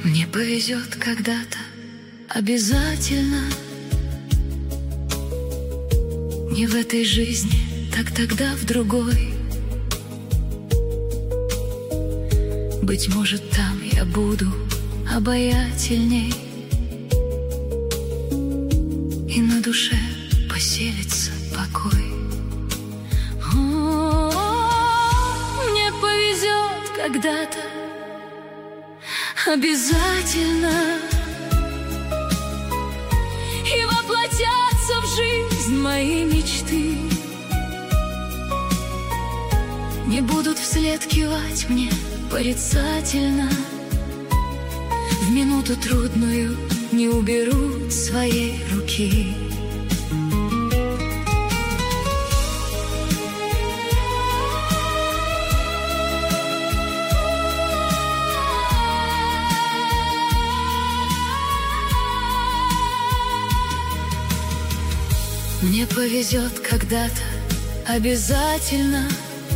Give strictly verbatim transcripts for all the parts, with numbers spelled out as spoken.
Мне повезет когда-то, обязательно. Не в этой жизни, так тогда в другой. Быть может, там я буду обаятельней, и на душе поселится покой. О, мне повезет когда-то, обязательно, и воплотятся в жизнь мои мечты. Не будут вслед кивать мне порицательно, в минуту трудную не уберут своей руки. Мне повезет когда-то, обязательно,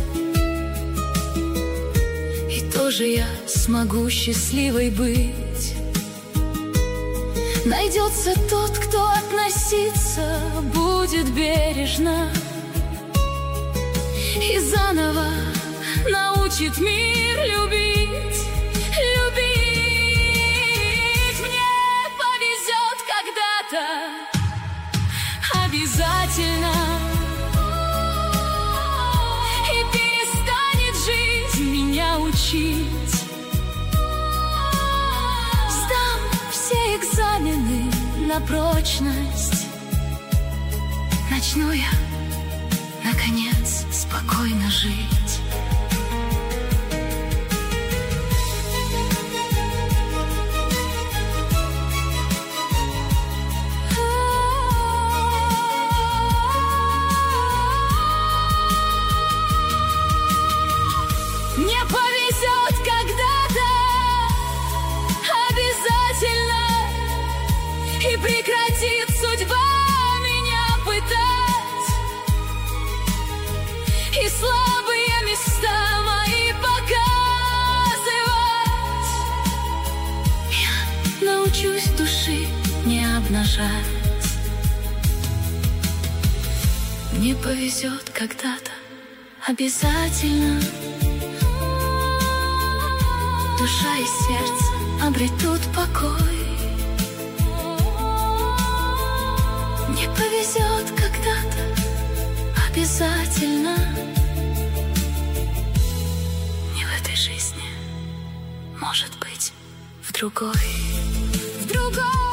и тоже я смогу счастливой быть. Найдется тот, кто относиться будет бережно и заново научит мир любить, любить. Мне повезет когда-то, обязательно, и перестанет жизнь меня учить. Сдам все экзамены на прочность, начну я, наконец, спокойно жить. Мне повезет когда-то, обязательно, и прекратит судьба меня пытать, и слабые места мои показывать. Я научусь души не обнажать. Мне повезет когда-то, обязательно, душа и сердце обретут покой. Мне повезет когда-то, обязательно, не в этой жизни, может быть, в другой, в другой.